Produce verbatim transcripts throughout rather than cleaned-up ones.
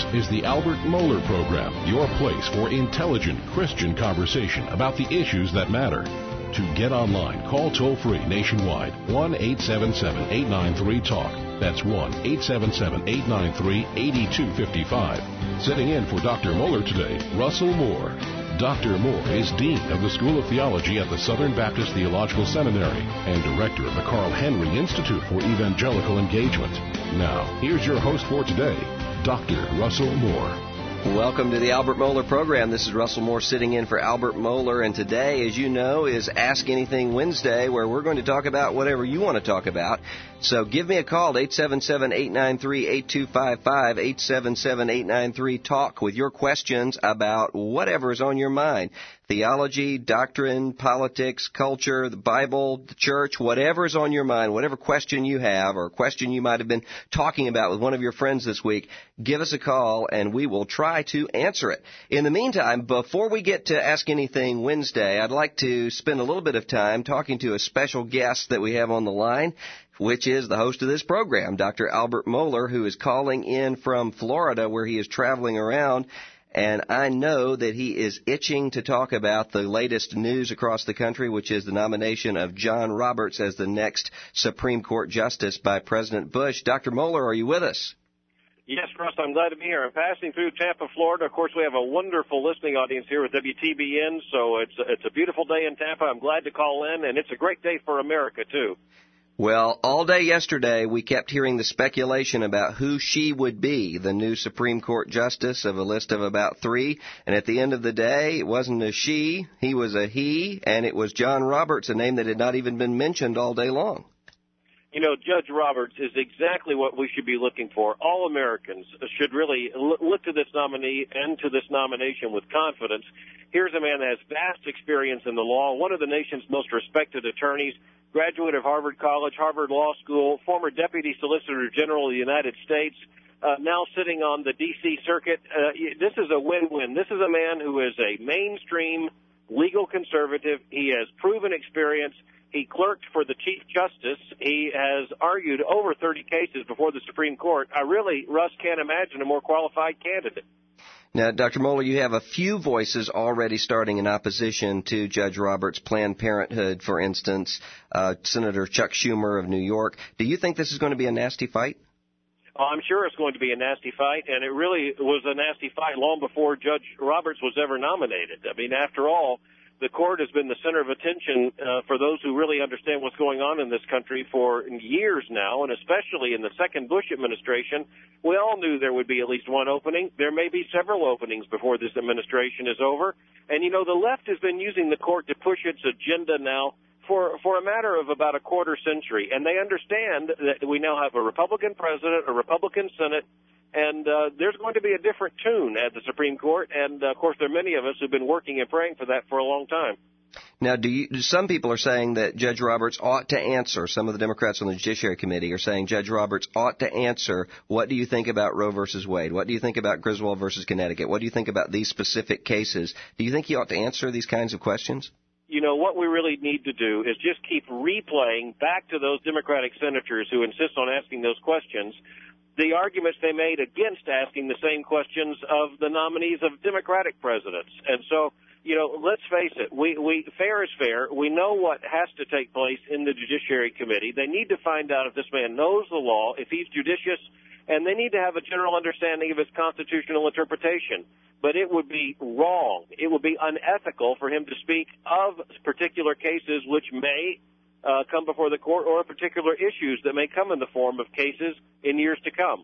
This is the Albert Mohler Program, your place for intelligent Christian conversation about the issues that matter. To get online, call toll-free nationwide, one eight seven seven, eight nine three, talk. That's one eight seven seven, eight nine three, eight two five five. Sitting in for Doctor Mohler today, Russell Moore. Doctor Moore is Dean of the School of Theology at the Southern Baptist Theological Seminary and Director of the Carl Henry Institute for Evangelical Engagement. Now, here's your host for today, Doctor Russell Moore. Welcome to the Albert Mohler Program. This is Russell Moore sitting in for Albert Mohler, and today, as you know, is Ask Anything Wednesday, where we're going to talk about whatever you want to talk about. So give me a call, eight seven seven, eight nine three, eight two five five, eight seven seven, eight nine three, talk, with your questions about whatever is on your mind. Theology, doctrine, politics, culture, the Bible, the church, whatever is on your mind, whatever question you have or question you might have been talking about with one of your friends this week, give us a call and we will try to answer it. In the meantime, before we get to Ask Anything Wednesday, I'd like to spend a little bit of time talking to a special guest that we have on the line, which is the host of this program, Doctor Albert Mohler, who is calling in from Florida, where he is traveling around. And I know that he is itching to talk about the latest news across the country, which is the nomination of John Roberts as the next Supreme Court Justice by President Bush. Doctor Mohler, are you with us? Yes, Russ, I'm glad to be here. I'm passing through Tampa, Florida. Of course, we have a wonderful listening audience here with W T B N, so it's it's a beautiful day in Tampa. I'm glad to call in, and it's a great day for America, too. Well, all day yesterday, we kept hearing the speculation about who she would be, the new Supreme Court Justice of a list of about three. And at the end of the day, it wasn't a she, he was a he, and it was John Roberts, a name that had not even been mentioned all day long. You know, Judge Roberts is exactly what we should be looking for. All Americans should really look to this nominee and to this nomination with confidence. Here's a man that has vast experience in the law, one of the nation's most respected attorneys, graduate of Harvard College, Harvard Law School, former Deputy Solicitor General of the United States, uh, now sitting on the D C Circuit. Uh, this is a win-win. This is a man who is a mainstream legal conservative. He has proven experience. He clerked for the Chief Justice. He has argued over thirty cases before the Supreme Court. I really, Russ, can't imagine a more qualified candidate. Now, Doctor Mohler, you have a few voices already starting in opposition to Judge Roberts' Planned Parenthood, for instance, uh, Senator Chuck Schumer of New York. Do you think this is going to be a nasty fight? Oh, I'm sure it's going to be a nasty fight, and it really was a nasty fight long before Judge Roberts was ever nominated. I mean, after all, the court has been the center of attention uh, for those who really understand what's going on in this country for years now, and especially in the second Bush administration. We all knew there would be at least one opening. There may be several openings before this administration is over. And, you know, the left has been using the court to push its agenda now for, for a matter of about a quarter century. And they understand that we now have a Republican president, a Republican Senate, and uh, there's going to be a different tune at the Supreme Court. And, uh, of course, there are many of us who've been working and praying for that for a long time. Now, do you, some people are saying that Judge Roberts ought to answer, some of the Democrats on the Judiciary Committee are saying Judge Roberts ought to answer, what do you think about Roe versus Wade? What do you think about Griswold versus Connecticut? What do you think about these specific cases? Do you think he ought to answer these kinds of questions? You know, what we really need to do is just keep replaying back to those Democratic senators who insist on asking those questions the arguments they made against asking the same questions of the nominees of Democratic presidents. And so, you know, let's face it, we, we fair is fair. We know what has to take place in the Judiciary Committee. They need to find out if this man knows the law, if he's judicious, and they need to have a general understanding of his constitutional interpretation. But it would be wrong, it would be unethical for him to speak of particular cases which may Uh, come before the court, or particular issues that may come in the form of cases in years to come.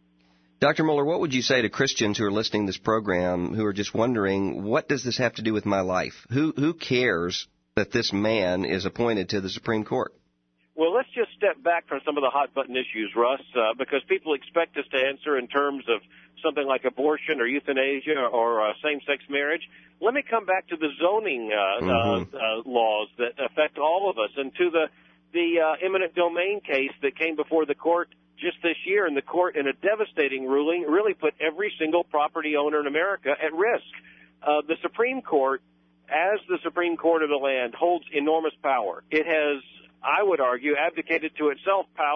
Doctor Mohler, what would you say to Christians who are listening to this program who are just wondering, what does this have to do with my life? Who who cares that this man is appointed to the Supreme Court? Well, let's just step back from some of the hot-button issues, Russ, uh, because people expect us to answer in terms of something like abortion or euthanasia or, or uh, same-sex marriage. Let me come back to the zoning uh, mm-hmm. uh, uh, laws that affect all of us, and to the the uh, eminent domain case that came before the court just this year. And the court, in a devastating ruling, really put every single property owner in America at risk. Uh, the Supreme Court, as the Supreme Court of the land, holds enormous power. It has, I would argue, abdicated to itself power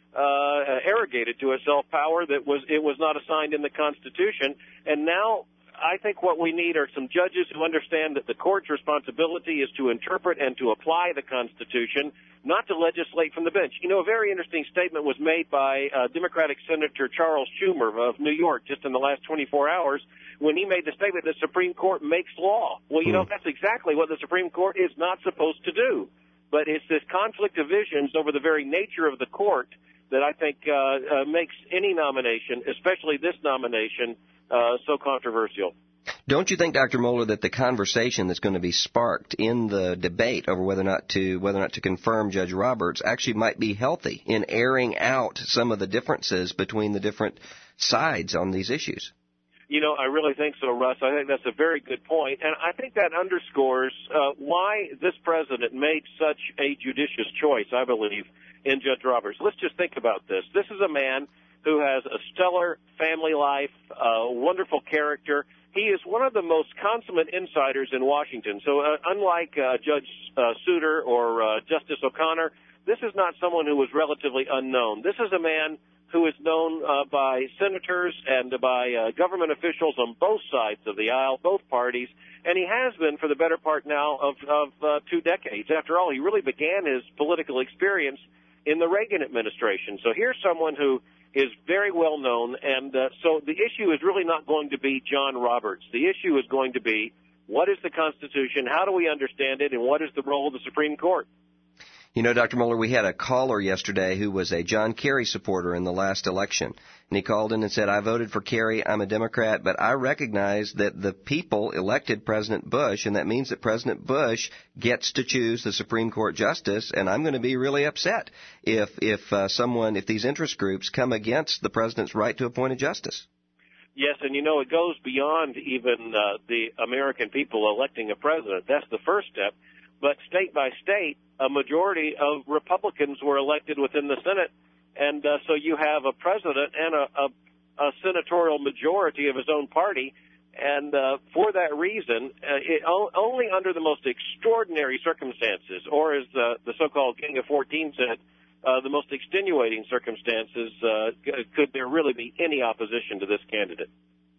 uh, arrogated to itself power that was it was not assigned in the Constitution. And now I think what we need are some judges who understand that the court's responsibility is to interpret and to apply the Constitution, not to legislate from the bench. You know, a very interesting statement was made by uh, Democratic Senator Charles Schumer of New York just in the last twenty-four hours when he made the statement that the Supreme Court makes law. Well, you know, that's exactly what the Supreme Court is not supposed to do. But it's this conflict of visions over the very nature of the court that I think uh, uh, makes any nomination, especially this nomination, uh, so controversial. Don't you think, Doctor Mohler, that the conversation that's going to be sparked in the debate over whether or not to whether or not to confirm Judge Roberts actually might be healthy in airing out some of the differences between the different sides on these issues? You know, I really think so, Russ. I think that's a very good point. And I think that underscores uh, why this president made such a judicious choice, I believe, in Judge Roberts. Let's just think about this. This is a man who has a stellar family life, a wonderful character. He is one of the most consummate insiders in Washington. So uh, unlike uh, Judge uh, Souter or uh, Justice O'Connor, this is not someone who was relatively unknown. This is a man who is known uh, by senators and by uh, government officials on both sides of the aisle, both parties, and he has been for the better part now of, of uh, two decades. After all, he really began his political experience in the Reagan administration. So here's someone who is very well known, and uh, so the issue is really not going to be John Roberts. The issue is going to be, what is the Constitution, how do we understand it, and what is the role of the Supreme Court? You know, Doctor Mohler, we had a caller yesterday who was a John Kerry supporter in the last election. And he called in and said, I voted for Kerry, I'm a Democrat, but I recognize that the people elected President Bush, and that means that President Bush gets to choose the Supreme Court justice, and I'm going to be really upset if if uh, someone, if these interest groups come against the president's right to appoint a justice. Yes, and you know, it goes beyond even uh, the American people electing a president. That's the first step. But state by state, a majority of Republicans were elected within the Senate, and uh, so you have a president and a, a, a senatorial majority of his own party, and uh, for that reason, uh, it, only under the most extraordinary circumstances, or as the, the so-called King of fourteen said, uh, the most extenuating circumstances, uh, could there really be any opposition to this candidate.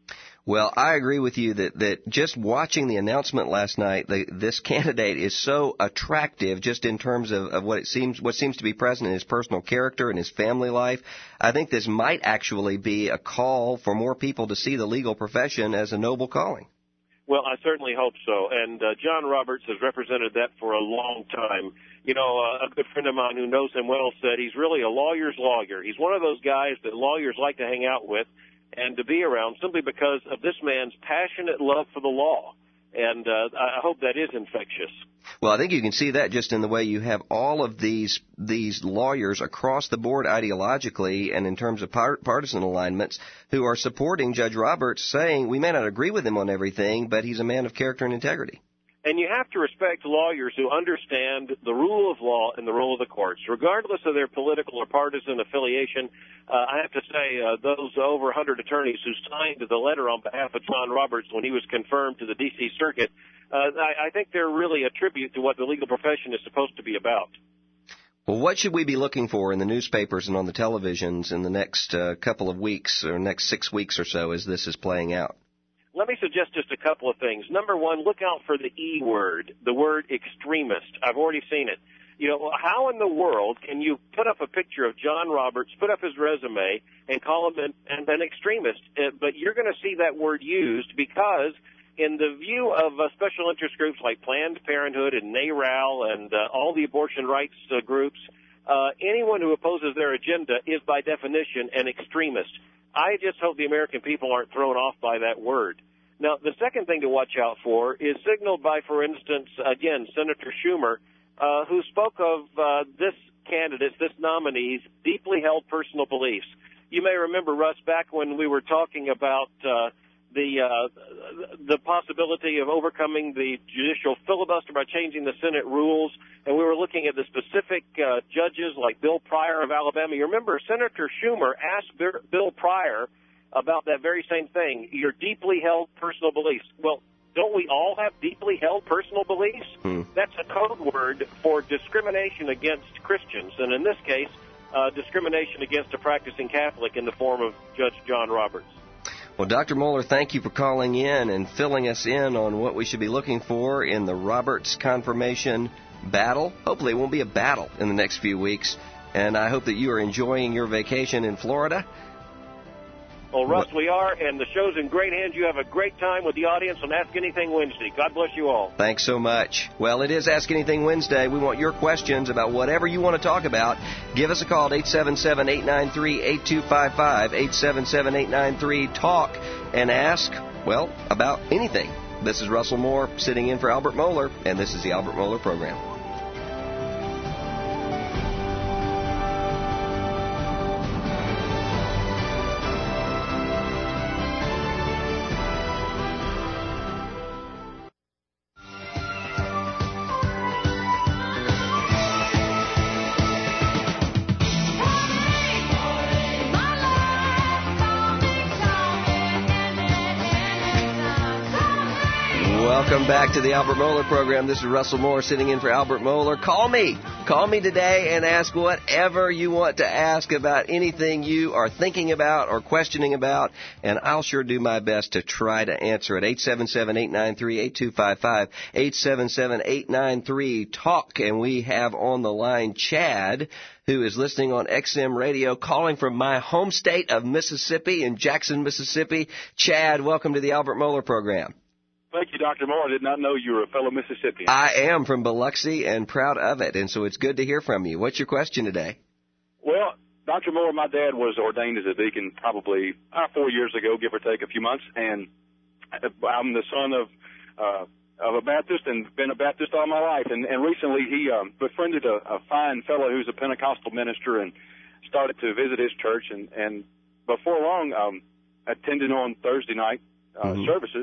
Well, I agree with you that, that just watching the announcement last night, the, this candidate is so attractive just in terms of, of what it seems what seems to be present in his personal character and his family life. I think this might actually be a call for more people to see the legal profession as a noble calling. Well, I certainly hope so. And uh, John Roberts has represented that for a long time. You know, uh, a good friend of mine who knows him well said he's really a lawyer's lawyer. He's one of those guys that lawyers like to hang out with and to be around simply because of this man's passionate love for the law. And uh, I hope that is infectious. Well, I think you can see that just in the way you have all of these these lawyers across the board ideologically and in terms of par- partisan alignments who are supporting Judge Roberts, saying we may not agree with him on everything, but he's a man of character and integrity. And you have to respect lawyers who understand the rule of law and the role of the courts, regardless of their political or partisan affiliation. Uh, I have to say, uh, those over one hundred attorneys who signed the letter on behalf of John Roberts when he was confirmed to the D C Circuit, uh, I, I think they're really a tribute to what the legal profession is supposed to be about. Well, what should we be looking for in the newspapers and on the televisions in the next uh, couple of weeks or next six weeks or so as this is playing out? Let me suggest just a couple of things. Number one, look out for the E word, the word extremist. I've already seen it. You know, how in the world can you put up a picture of John Roberts, put up his resume, and call him an, an extremist? Uh, but you're going to see that word used because in the view of uh, special interest groups like Planned Parenthood and NARAL and uh, all the abortion rights uh, groups, uh, anyone who opposes their agenda is by definition an extremist. I just hope the American people aren't thrown off by that word. Now, the second thing to watch out for is signaled by, for instance, again, Senator Schumer, uh, who spoke of uh, this candidate's, this nominee's deeply held personal beliefs. You may remember, Russ, back when we were talking about uh, the uh, the possibility of overcoming the judicial filibuster by changing the Senate rules, and we were looking at the specific uh, judges like Bill Pryor of Alabama. You remember Senator Schumer asked Bill Pryor about that very same thing, your deeply held personal beliefs. Well, don't we all have deeply held personal beliefs? Hmm. That's a code word for discrimination against Christians, and in this case, uh, discrimination against a practicing Catholic in the form of Judge John Roberts. Well, Doctor Mohler, thank you for calling in and filling us in on what we should be looking for in the Roberts confirmation battle. Hopefully it won't be a battle in the next few weeks, and I hope that you are enjoying your vacation in Florida. Well, Russ, we are, and the show's in great hands. You have a great time with the audience on Ask Anything Wednesday. God bless you all. Thanks so much. Well, it is Ask Anything Wednesday. We want your questions about whatever you want to talk about. Give us a call at eight seven seven, eight nine three, eight two five five, eight seven seven, eight nine three, talk, and ask, well, about anything. This is Russell Moore sitting in for Albert Mohler, and this is the Albert Mohler Program. Welcome back to the Albert Mohler Program. This is Russell Moore sitting in for Albert Mohler. Call me. Call me today and ask whatever you want to ask about anything you are thinking about or questioning about, and I'll sure do my best to try to answer it. eight seven seven, eight nine three, eight two five five, eight seven seven, eight nine three, talk. And we have on the line Chad, who is listening on X M Radio, calling from my home state of Mississippi in Jackson, Mississippi. Chad, welcome to the Albert Mohler Program. Thank you, Doctor Moore. I did not know you were a fellow Mississippian. I am from Biloxi and proud of it, and so it's good to hear from you. What's your question today? Well, Doctor Moore, my dad was ordained as a deacon probably uh, four years ago, give or take a few months, and I'm the son of uh, of a Baptist and been a Baptist all my life. And, and recently he um, befriended a, a fine fellow who's a Pentecostal minister and started to visit his church, and, and before long um, attended on Thursday night uh, mm-hmm. services.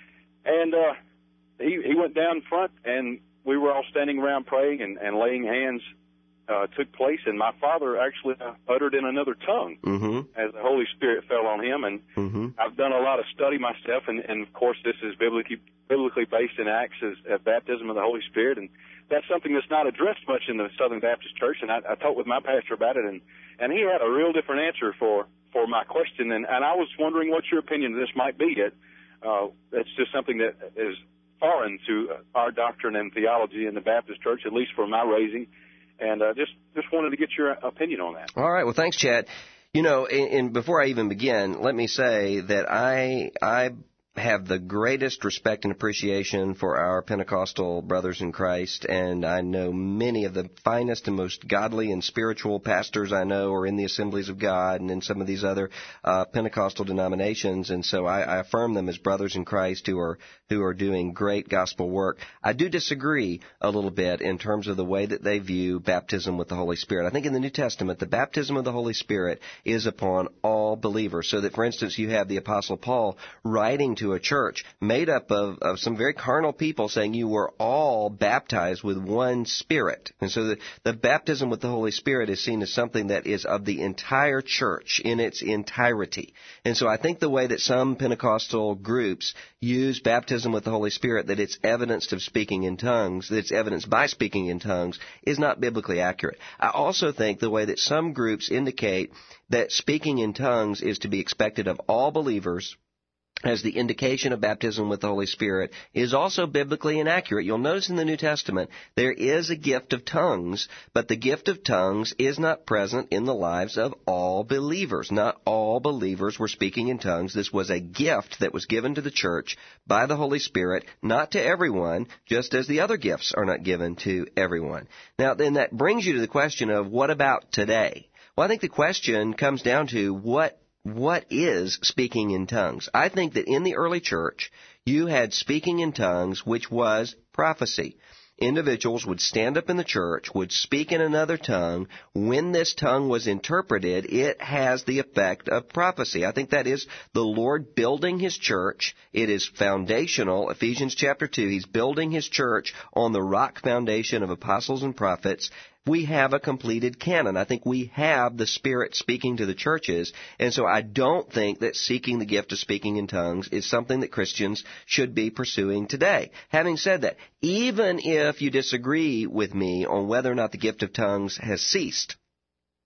And uh, he he went down front, and we were all standing around praying, and, and laying hands uh, took place. And my father actually uh, uttered in another tongue mm-hmm. as the Holy Spirit fell on him. And mm-hmm. I've done a lot of study myself, and, and of course this is biblically biblically based in Acts as a baptism of the Holy Spirit, and that's something that's not addressed much in the Southern Baptist Church. And I, I talked with my pastor about it, and, and he had a real different answer for, for my question. And, and I was wondering what your opinion of this might be. It, Uh, it's just something that is foreign to our doctrine and theology in the Baptist Church, at least for my raising, and uh, just just wanted to get your opinion on that. All right. Well, thanks, Chad. You know, and before I even begin, let me say that I I have the greatest respect and appreciation for our Pentecostal brothers in Christ, and I know many of the finest and most godly and spiritual pastors I know are in the Assemblies of God and in some of these other uh, Pentecostal denominations, and so I, I affirm them as brothers in Christ who are who are doing great gospel work. I do disagree a little bit in terms of the way that they view baptism with the Holy Spirit. I think in the New Testament, the baptism of the Holy Spirit is upon all believers, so that, for instance, you have the Apostle Paul writing to to a church made up of, of some very carnal people saying you were all baptized with one Spirit. And so the, the baptism with the Holy Spirit is seen as something that is of the entire church in its entirety. And so I think the way that some Pentecostal groups use baptism with the Holy Spirit, that it's evidenced of speaking in tongues, that it's evidenced by speaking in tongues, is not biblically accurate. I also think the way that some groups indicate that speaking in tongues is to be expected of all believers as the indication of baptism with the Holy Spirit is also biblically inaccurate. You'll notice in the New Testament there is a gift of tongues, but the gift of tongues is not present in the lives of all believers. Not all believers were speaking in tongues. This was a gift that was given to the church by the Holy Spirit, not to everyone, just as the other gifts are not given to everyone. Now, then that brings you to the question of what about today? Well, I think the question comes down to what What is speaking in tongues? I think that in the early church, you had speaking in tongues, which was prophecy. Individuals would stand up in the church, would speak in another tongue. When this tongue was interpreted, it has the effect of prophecy. I think that is the Lord building His church. It is foundational. Ephesians chapter two, He's building His church on the rock foundation of apostles and prophets. We have a completed canon. I think we have the Spirit speaking to the churches, and so I don't think that seeking the gift of speaking in tongues is something that Christians should be pursuing today. Having said that, even if you disagree with me on whether or not the gift of tongues has ceased,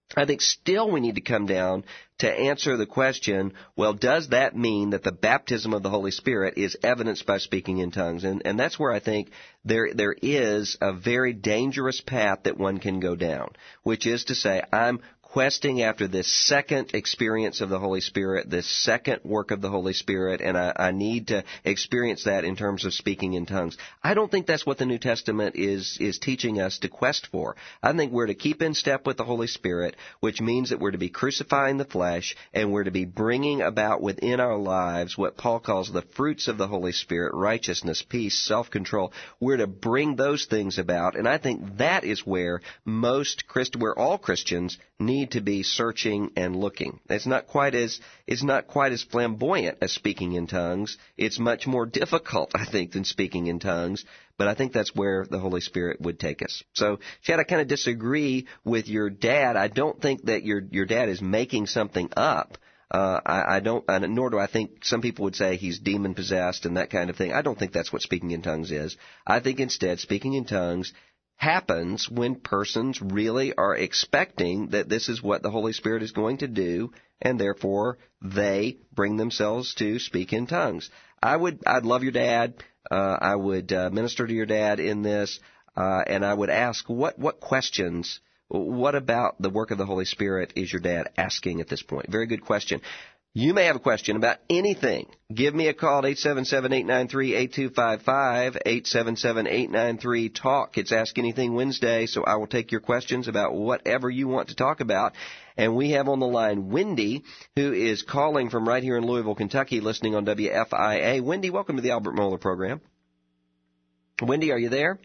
I think still we need to come down to answer the question, well, does that mean that the baptism of the Holy Spirit is evidenced by speaking in tongues? And, and that's where I think there there is a very dangerous path that one can go down, which is to say, I'm questing after this second experience of the Holy Spirit, this second work of the Holy Spirit, and I, I need to experience that in terms of speaking in tongues. I don't think that's what the New Testament is is teaching us to quest for. I think we're to keep in step with the Holy Spirit, which means that we're to be crucifying the flesh, and we're to be bringing about within our lives what Paul calls the fruits of the Holy Spirit: righteousness, peace, self-control. We're to bring those things about, and I think that is where most Christ, where all Christians need to be searching and looking. It's not quite as it's not quite as flamboyant as speaking in tongues. It's much more difficult, I think, than speaking in tongues. But I think that's where the Holy Spirit would take us. So, Chad, I kind of disagree with your dad. I don't think that your your dad is making something up. Uh, I, I don't, and nor do I think some people would say he's demon possessed and that kind of thing. I don't think that's what speaking in tongues is. I think instead, speaking in tongues happens when persons really are expecting that this is what the Holy Spirit is going to do, and therefore they bring themselves to speak in tongues. I would, I'd love your dad. Uh, I would uh, minister to your dad in this, uh, and I would ask what what questions, what about the work of the Holy Spirit is your dad asking at this point? Very good question. You may have a question about anything. Give me a call at eight seven seven, eight nine three, eight two five five, eight seven seven, eight nine three, talk. It's Ask Anything Wednesday, so I will take your questions about whatever you want to talk about. And we have on the line Wendy, who is calling from right here in Louisville, Kentucky, listening on W F I A. Wendy, welcome to the Albert Mohler program. Wendy, are you there?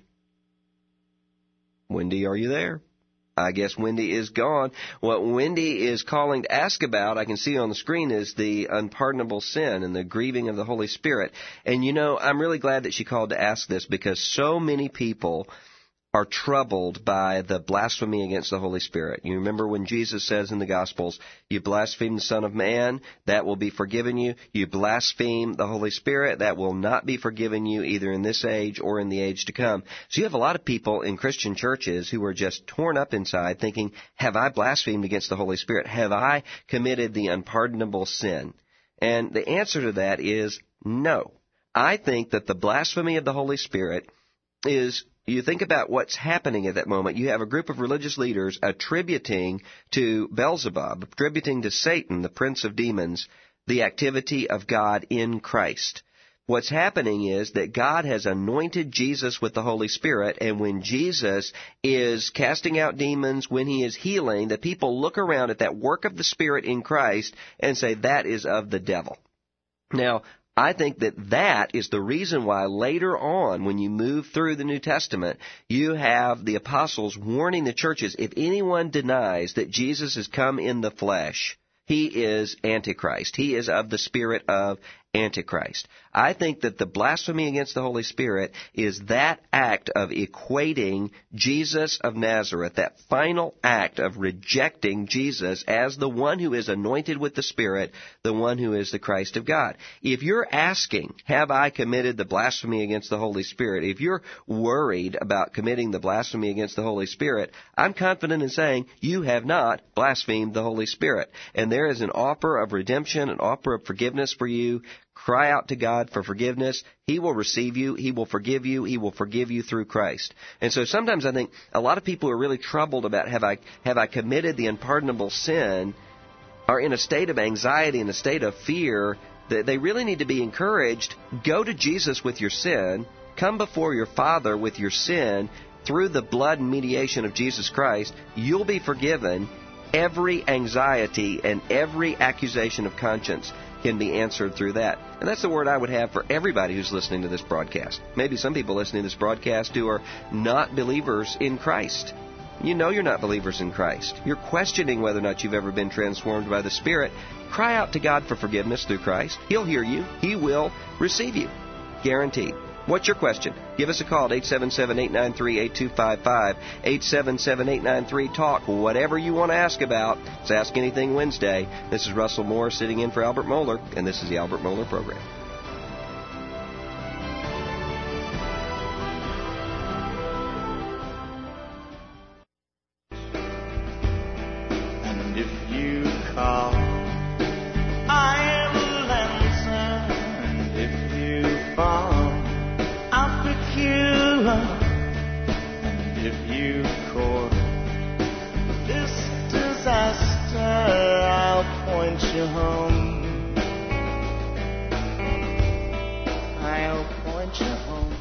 Wendy, are you there? I guess Wendy is gone. What Wendy is calling to ask about, I can see on the screen, is the unpardonable sin and the grieving of the Holy Spirit. And, you know, I'm really glad that she called to ask this, because so many people are troubled by the blasphemy against the Holy Spirit. You remember when Jesus says in the Gospels, you blaspheme the Son of Man, that will be forgiven you. You blaspheme the Holy Spirit, that will not be forgiven you either in this age or in the age to come. So you have a lot of people in Christian churches who are just torn up inside thinking, have I blasphemed against the Holy Spirit? Have I committed the unpardonable sin? And the answer to that is no. I think that the blasphemy of the Holy Spirit is, you think about what's happening at that moment. You have a group of religious leaders attributing to Beelzebub, attributing to Satan, the prince of demons, the activity of God in Christ. What's happening is that God has anointed Jesus with the Holy Spirit, and when Jesus is casting out demons, when he is healing, the people look around at that work of the Spirit in Christ and say, that is of the devil. Now, I think that that is the reason why later on, when you move through the New Testament, you have the apostles warning the churches, if anyone denies that Jesus has come in the flesh, he is Antichrist. He is of the spirit of Antichrist. I think that the blasphemy against the Holy Spirit is that act of equating Jesus of Nazareth, that final act of rejecting Jesus as the one who is anointed with the Spirit, the one who is the Christ of God. If you're asking, have I committed the blasphemy against the Holy Spirit? If you're worried about committing the blasphemy against the Holy Spirit, I'm confident in saying you have not blasphemed the Holy Spirit. And there is an offer of redemption, an offer of forgiveness for you. Cry out to God for forgiveness. He will receive you. He will forgive you. He will forgive you through Christ. And so sometimes I think a lot of people who are really troubled about have I have I committed the unpardonable sin are in a state of anxiety, in a state of fear, that they really need to be encouraged. Go to Jesus with your sin. Come before your Father with your sin. Through the blood and mediation of Jesus Christ, you'll be forgiven. Every anxiety and every accusation of conscience can be answered through that. And that's the word I would have for everybody who's listening to this broadcast. Maybe some people listening to this broadcast who are not believers in Christ. You know you're not believers in Christ. You're questioning whether or not you've ever been transformed by the Spirit. Cry out to God for forgiveness through Christ. He'll hear you. He will receive you. Guaranteed. What's your question? Give us a call at eight seven seven, eight nine three, eight two five five, eight seven seven, eight nine three, talk. Whatever you want to ask about. It's Ask Anything Wednesday. This is Russell Moore sitting in for Albert Mohler, and this is the Albert Mohler Program. fall, I'll pick you up and give you court. This disaster, I'll point you home. I'll point you home.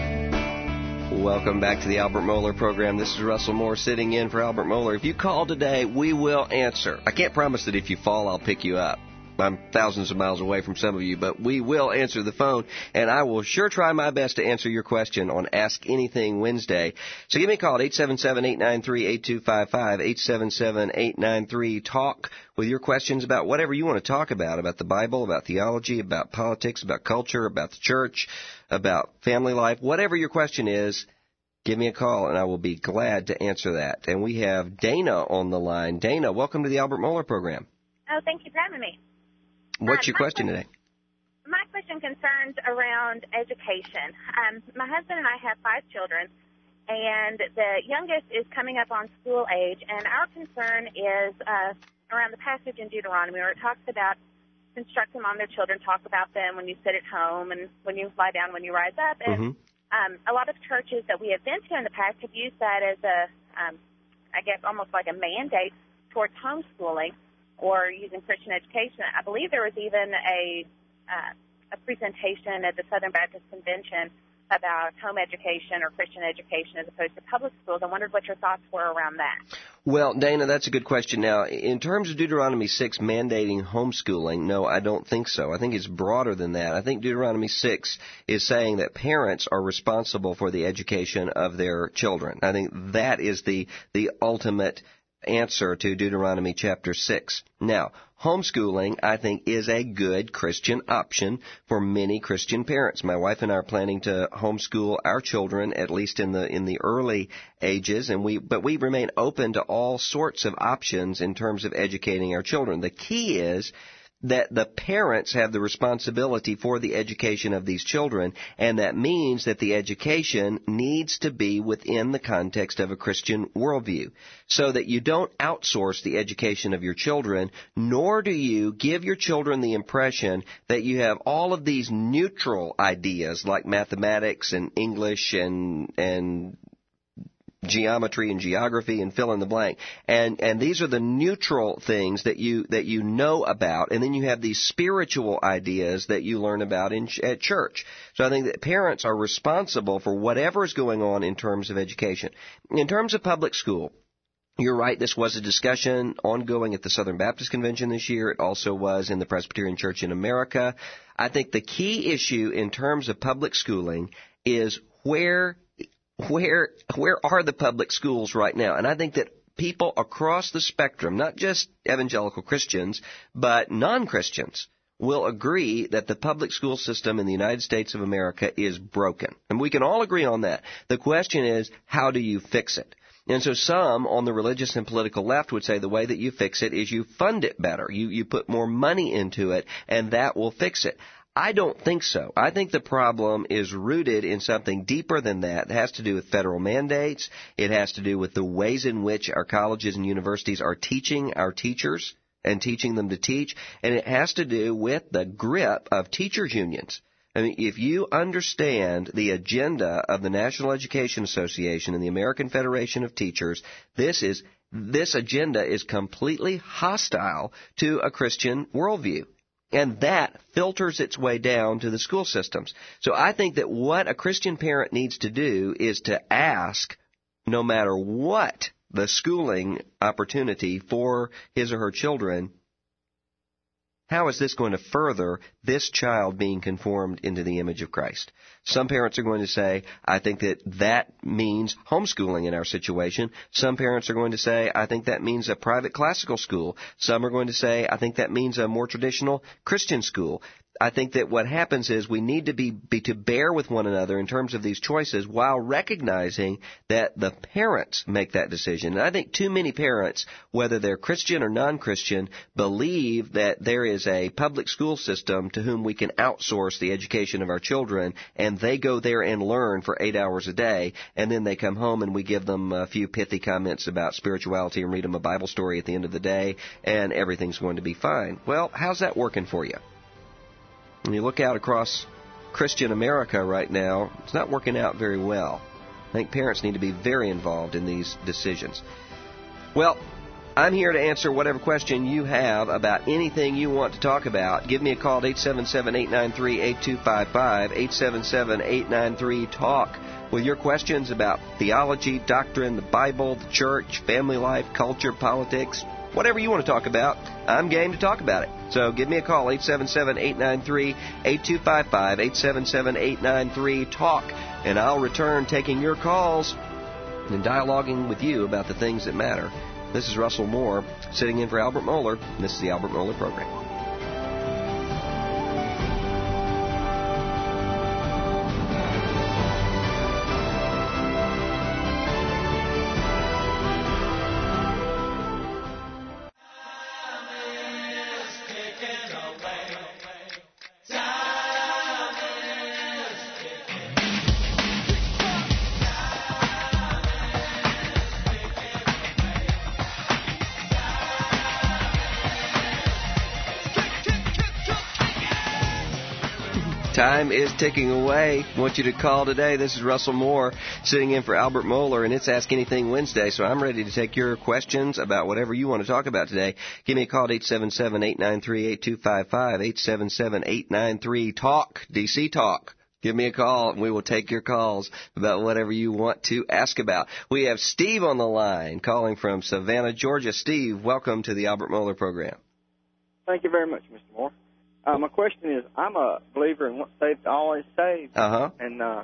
Welcome back to the Albert Mohler program. This is Russell Moore sitting in for Albert Mohler. If you call today, we will answer. I can't promise that if you fall, I'll pick you up. I'm thousands of miles away from some of you, but we will answer the phone, and I will sure try my best to answer your question on Ask Anything Wednesday. So give me a call at eight seven seven, eight nine three, eight two five five, eight seven seven, eight nine three, talk with your questions about whatever you want to talk about, about the Bible, about theology, about politics, about culture, about the church, about family life, whatever your question is. Give me a call, and I will be glad to answer that. And we have Dana on the line. Dana, welcome to the Albert Mohler program. Oh, thank you for having me. What's um, your question question, today? My question concerns around education. Um, my husband and I have five children, and the youngest is coming up on school age, and our concern is uh, around the passage in Deuteronomy where it talks about instruct them on their children, talk about them when you sit at home and when you lie down, when you rise up. And Mm-hmm. um, a lot of churches that we have been to in the past have used that as a, um, I guess, almost like a mandate towards homeschooling or using Christian education. I believe there was even a uh, a presentation at the Southern Baptist Convention about home education or Christian education as opposed to public schools. I wondered what your thoughts were around that. Well, Dana, that's a good question. Now, in terms of Deuteronomy six mandating homeschooling, no, I don't think so. I think it's broader than that. I think Deuteronomy six is saying that parents are responsible for the education of their children. I think that is the the ultimate answer to Deuteronomy chapter six. Now, homeschooling, I think, is a good Christian option for many Christian parents. My wife and I are planning to homeschool our children, at least in the in the early ages, and we but we remain open to all sorts of options in terms of educating our children. The key is that the parents have the responsibility for the education of these children, and that means that the education needs to be within the context of a Christian worldview, so that you don't outsource the education of your children, nor do you give your children the impression that you have all of these neutral ideas like mathematics and English and and geometry and geography and fill in the blank. And and these are the neutral things that you that you know about, and then you have these spiritual ideas that you learn about in at church. So I think that parents are responsible for whatever is going on in terms of education. In terms of public school, you're right, this was a discussion ongoing at the Southern Baptist Convention this year. It also was in the Presbyterian Church in America. I think the key issue in terms of public schooling is where Where where are the public schools right now? And I think that people across the spectrum, not just evangelical Christians, but non-Christians, will agree that the public school system in the United States of America is broken. And we can all agree on that. The question is, how do you fix it? And so some on the religious and political left would say the way that you fix it is you fund it better. You, you put more money into it, and that will fix it. I don't think so. I think the problem is rooted in something deeper than that. It has to do with federal mandates. It has to do with the ways in which our colleges and universities are teaching our teachers and teaching them to teach. And it has to do with the grip of teachers' unions. I mean, if you understand the agenda of the National Education Association and the American Federation of Teachers, this is this agenda is completely hostile to a Christian worldview. And that filters its way down to the school systems. So I think that what a Christian parent needs to do is to ask, no matter what the schooling opportunity for his or her children, how is this going to further this child being conformed into the image of Christ? Some parents are going to say, I think that that means homeschooling in our situation. Some parents are going to say, I think that means a private classical school. Some are going to say, I think that means a more traditional Christian school. I think that what happens is we need to be, be to bear with one another in terms of these choices while recognizing that the parents make that decision. And I think too many parents, whether they're Christian or non-Christian, believe that there is a public school system to whom we can outsource the education of our children, and they go there and learn for eight hours a day, and then they come home and we give them a few pithy comments about spirituality and read them a Bible story at the end of the day, and everything's going to be fine. Well, how's that working for you? When you look out across Christian America right now, it's not working out very well. I think parents need to be very involved in these decisions. Well, I'm here to answer whatever question you have about anything you want to talk about. Give me a call at eight seven seven, eight nine three, eight two five five, eight seven seven, eight nine three, TALK, with your questions about theology, doctrine, the Bible, the church, family life, culture, politics, whatever you want to talk about. I'm game to talk about it. So give me a call, eight seven seven, eight nine three, eight two five five, eight seven seven, eight nine three, TALK, and I'll return taking your calls and dialoguing with you about the things that matter. This is Russell Moore, sitting in for Albert Mohler, and this is the Albert Mohler Program. Time is ticking away. I want you to call today. This is Russell Moore sitting in for Albert Mohler, and it's Ask Anything Wednesday, so I'm ready to take your questions about whatever you want to talk about today. Give me a call at eight seven seven, eight nine three, eight two five five, eight seven seven, eight nine three, TALK, D C Talk. Give me a call, and we will take your calls about whatever you want to ask about. We have Steve on the line calling from Savannah, Georgia. Steve, welcome to the Albert Mohler Program. Thank you very much, Mister Moore. Uh, my question is, I'm a believer in once saved, always saved. Uh-huh. And uh,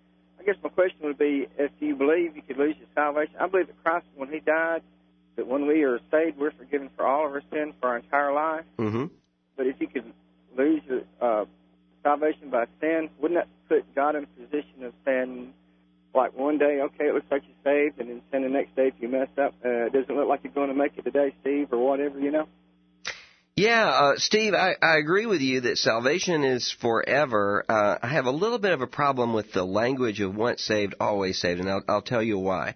I guess my question would be, if you believe you could lose your salvation, I believe that Christ, when he died, that when we are saved, we're forgiven for all of our sins for our entire life. Mm-hmm. But if you could lose your uh, salvation by sin, wouldn't that put God in a position of saying, like one day, okay, it looks like you're saved, and then sin the next day if you mess up, uh, it doesn't look like you're going to make it today, Steve, or whatever, you know? Yeah, uh, Steve, I, I agree with you that salvation is forever. Uh, I have a little bit of a problem with the language of once saved, always saved, and I'll, I'll tell you why.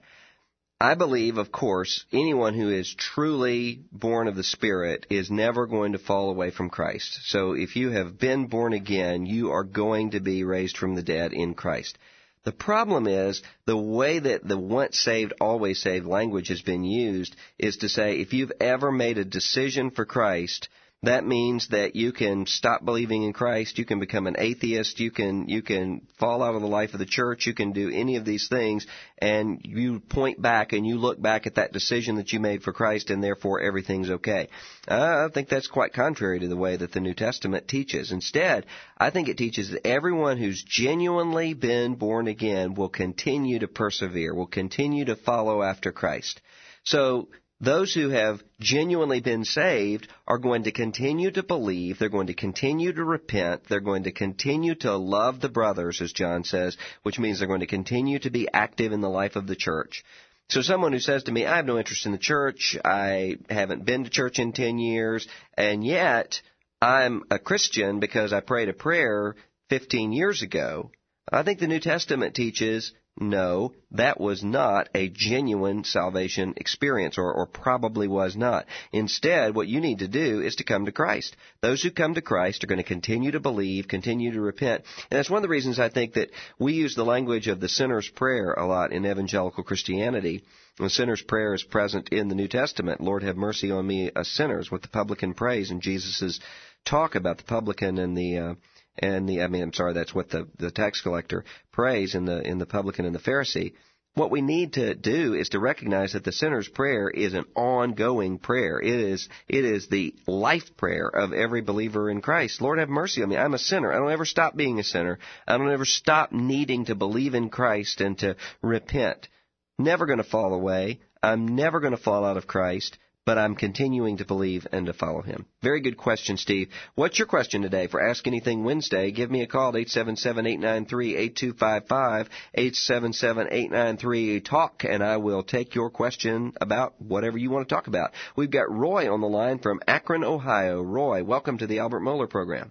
I believe, of course, anyone who is truly born of the Spirit is never going to fall away from Christ. So if you have been born again, you are going to be raised from the dead in Christ. The problem is the way that the once saved, always saved language has been used is to say if you've ever made a decision for Christ, that means that you can stop believing in Christ, you can become an atheist, you can you can fall out of the life of the church, you can do any of these things, and you point back and you look back at that decision that you made for Christ, and therefore everything's okay. I think that's quite contrary to the way that the New Testament teaches. Instead, I think it teaches that everyone who's genuinely been born again will continue to persevere, will continue to follow after Christ. So those who have genuinely been saved are going to continue to believe, they're going to continue to repent, they're going to continue to love the brothers, as John says, which means they're going to continue to be active in the life of the church. So someone who says to me, I have no interest in the church, I haven't been to church in ten years, and yet I'm a Christian because I prayed a prayer fifteen years ago, I think the New Testament teaches no, that was not a genuine salvation experience, or, or probably was not. Instead, what you need to do is to come to Christ. Those who come to Christ are going to continue to believe, continue to repent. And that's one of the reasons I think that we use the language of the sinner's prayer a lot in evangelical Christianity. The sinner's prayer is present in the New Testament. Lord, have mercy on me, a sinner, is what the publican prays, and Jesus' talk about the publican and the uh, And the, I mean, I'm sorry, that's what the, the tax collector prays in the, in the publican and the Pharisee. What we need to do is to recognize that the sinner's prayer is an ongoing prayer. It is, it is the life prayer of every believer in Christ. Lord, have mercy on me. I'm a sinner. I don't ever stop being a sinner. I don't ever stop needing to believe in Christ and to repent. Never going to fall away. I'm never going to fall out of Christ. But I'm continuing to believe and to follow him. Very good question, Steve. What's your question today for Ask Anything Wednesday? Give me a call at eight seven seven, eight nine three, eight two five five, eight seven seven, eight nine three, TALK, and I will take your question about whatever you want to talk about. We've got Roy on the line from Akron, Ohio. Roy, welcome to the Albert Mohler Program.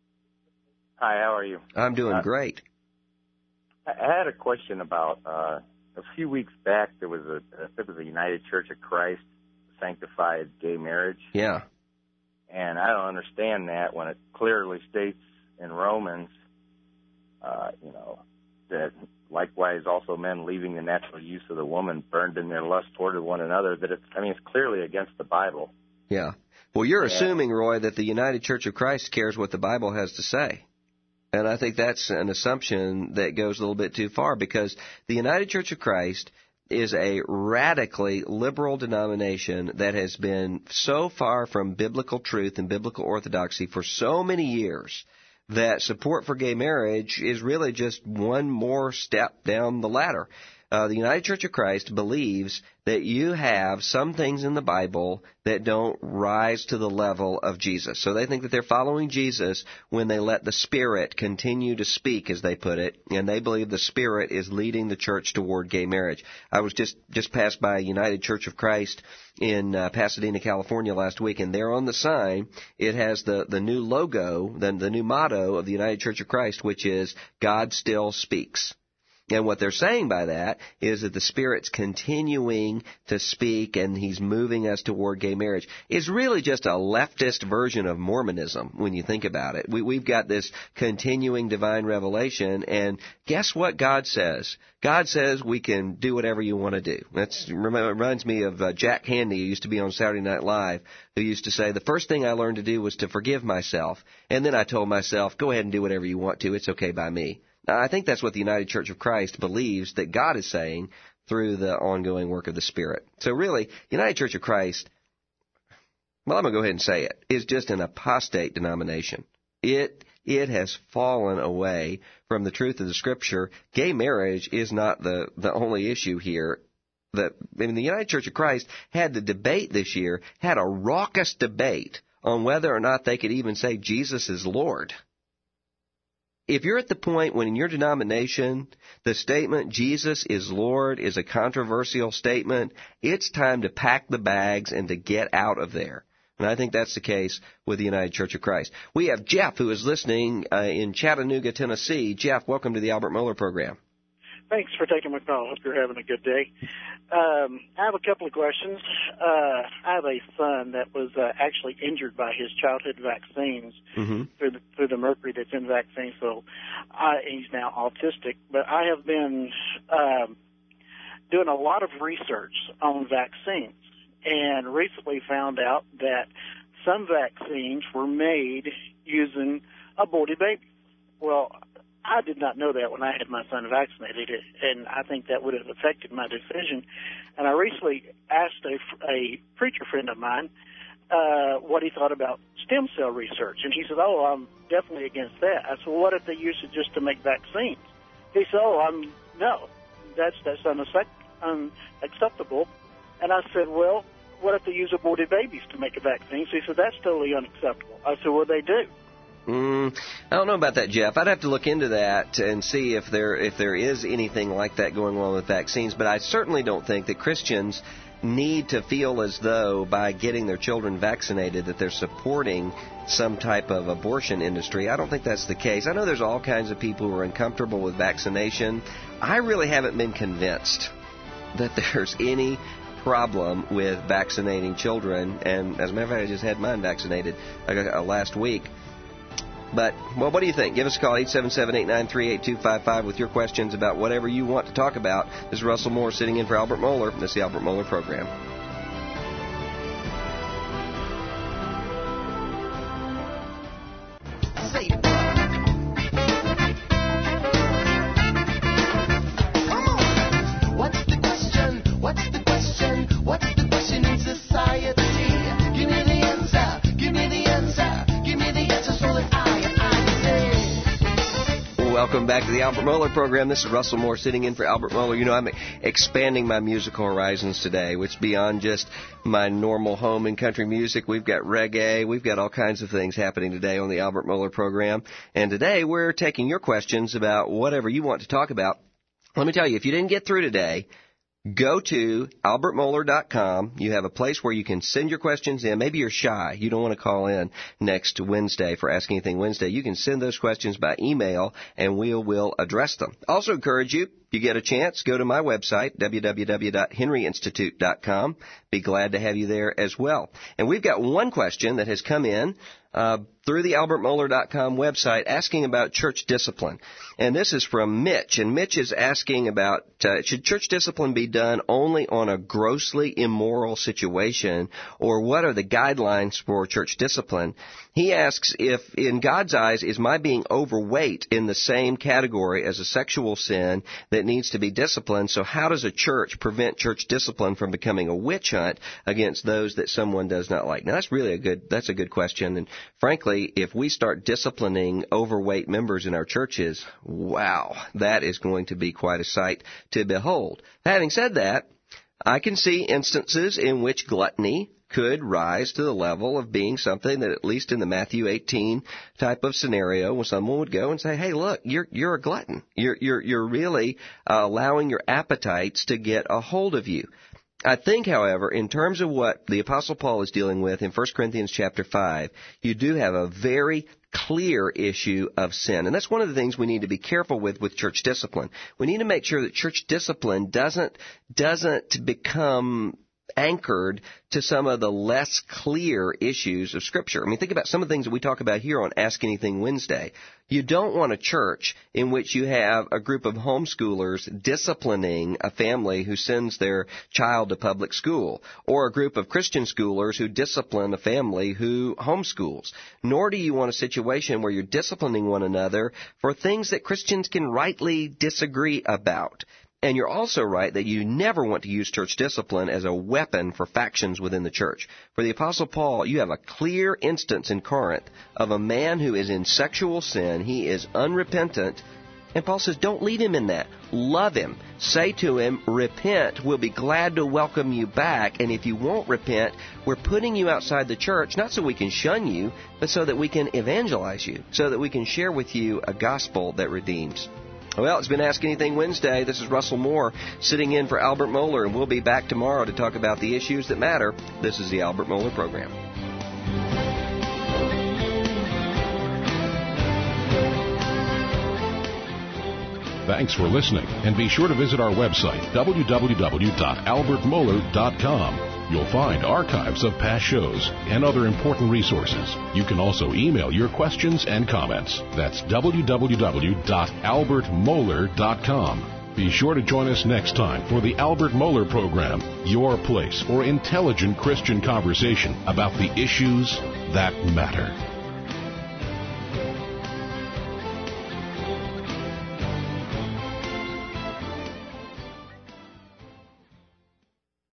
Hi, how are you? I'm doing uh, great. I had a question about, uh, a few weeks back, there was a, it was a United Church of Christ sanctified gay marriage. Yeah. And I don't understand that when it clearly states in Romans uh, you know, that likewise also men leaving the natural use of the woman burned in their lust toward one another, that it's, I mean, it's clearly against the Bible. Yeah. Well, you're yeah. assuming, Roy, that the United Church of Christ cares what the Bible has to say. And I think that's an assumption that goes a little bit too far, because the United Church of Christ is a radically liberal denomination that has been so far from biblical truth and biblical orthodoxy for so many years that support for gay marriage is really just one more step down the ladder. Uh, the United Church of Christ believes that you have some things in the Bible that don't rise to the level of Jesus. So they think that they're following Jesus when they let the Spirit continue to speak, as they put it, and they believe the Spirit is leading the church toward gay marriage. I was just, just passed by United Church of Christ in uh, Pasadena, California last week, and there on the sign it has the, the new logo, the, the new motto of the United Church of Christ, which is, God still speaks. And what they're saying by that is that the Spirit's continuing to speak and He's moving us toward gay marriage. It's really just a leftist version of Mormonism when you think about it. We, we've got this continuing divine revelation, and guess what God says? God says we can do whatever you want to do. That's reminds me of uh, Jack Handy, who used to be on Saturday Night Live, who used to say, the first thing I learned to do was to forgive myself, and then I told myself, go ahead and do whatever you want to. It's okay by me. Now, I think that's what the United Church of Christ believes that God is saying through the ongoing work of the Spirit. So really, the United Church of Christ, well, I'm going to go ahead and say it, is just an apostate denomination. It it has fallen away from the truth of the Scripture. Gay marriage is not the, the only issue here. The, I mean, the United Church of Christ had the debate this year, had a raucous debate on whether or not they could even say Jesus is Lord. If you're at the point when in your denomination the statement Jesus is Lord is a controversial statement, it's time to pack the bags and to get out of there. And I think that's the case with the United Church of Christ. We have Jeff, who is listening uh, in Chattanooga, Tennessee. Jeff, welcome to the Albert Mohler program. Thanks for taking my call. Hope you're having a good day. Um, I have a couple of questions. Uh, I have a son that was uh, actually injured by his childhood vaccines mm-hmm. through the, through the mercury that's in vaccines. So I, he's now autistic. But I have been um, doing a lot of research on vaccines, and recently found out that some vaccines were made using aborted babies. Well, I did not know that when I had my son vaccinated, and I think that would have affected my decision. And I recently asked a, a preacher friend of mine uh, what he thought about stem cell research, and he said, oh, I'm definitely against that. I said, well, what if they use it just to make vaccines? He said, oh, I'm, no, that's, that's unacceptable. And I said, well, what if they use aborted babies to make a vaccine? So he said, that's totally unacceptable. I said, well, they do. Mm, I don't know about that, Jeff. I'd have to look into that and see if there if there is anything like that going on with vaccines. But I certainly don't think that Christians need to feel as though by getting their children vaccinated that they're supporting some type of abortion industry. I don't think that's the case. I know there's all kinds of people who are uncomfortable with vaccination. I really haven't been convinced that there's any problem with vaccinating children. And as a matter of fact, I just had mine vaccinated uh, last week. But, well, what do you think? Give us a call, eight seven seven, eight nine three, eight two five five, with your questions about whatever you want to talk about. This is Russell Moore sitting in for Albert Mohler. This is the Albert Mohler program. What's the question? What's the question? What's the question in society? Give me the answer. Give me the answer. Give me the answer so that I Welcome back to the Albert Mohler program. This is Russell Moore sitting in for Albert Mohler. You know, I'm expanding my musical horizons today, which is beyond just my normal home and country music. We've got reggae. We've got all kinds of things happening today on the Albert Mohler program. And today we're taking your questions about whatever you want to talk about. Let me tell you, if you didn't get through today, go to albert mohler dot com. You have a place where you can send your questions in. Maybe you're shy. You don't want to call in next Wednesday for Ask Anything Wednesday. You can send those questions by email, and we will address them. Also encourage you, you get a chance, go to my website, w w w dot henry institute dot com. Be glad to have you there as well. And we've got one question that has come in uh, through the albert mohler dot com website asking about church discipline. And this is from Mitch. And Mitch is asking about, uh, should church discipline be done only on a grossly immoral situation, or what are the guidelines for church discipline? He asks if, in God's eyes, is my being overweight in the same category as a sexual sin that needs to be disciplined? So how does a church prevent church discipline from becoming a witch hunt against those that someone does not like? Now, that's really a good, that's a good question. And frankly, if we start disciplining overweight members in our churches, wow, that is going to be quite a sight to behold. Having said that, I can see instances in which gluttony could rise to the level of being something that, at least in the Matthew eighteen type of scenario, when someone would go and say, "Hey, look, you're you're a glutton. You're you're you're really uh, allowing your appetites to get a hold of you." I think, however, in terms of what the Apostle Paul is dealing with in First Corinthians chapter five, you do have a very clear issue of sin. And that's one of the things we need to be careful with with church discipline. We need to make sure that church discipline doesn't doesn't become anchored to some of the less clear issues of Scripture. I mean, think about some of the things that we talk about here on Ask Anything Wednesday. You don't want a church in which you have a group of homeschoolers disciplining a family who sends their child to public school, or a group of Christian schoolers who discipline a family who homeschools. Nor do you want a situation where you're disciplining one another for things that Christians can rightly disagree about. And you're also right that you never want to use church discipline as a weapon for factions within the church. For the Apostle Paul, you have a clear instance in Corinth of a man who is in sexual sin. He is unrepentant. And Paul says, don't leave him in that. Love him. Say to him, repent. We'll be glad to welcome you back. And if you won't repent, we're putting you outside the church, not so we can shun you, but so that we can evangelize you, so that we can share with you a gospel that redeems. Well, it's been Ask Anything Wednesday. This is Russell Moore sitting in for Albert Mohler, and we'll be back tomorrow to talk about the issues that matter. This is the Albert Mohler Program. Thanks for listening, and be sure to visit our website, w w w dot albert mohler dot com. You'll find archives of past shows and other important resources. You can also email your questions and comments. That's w w w dot albert mohler dot com. Be sure to join us next time for the Albert Mohler Program, your place for intelligent Christian conversation about the issues that matter.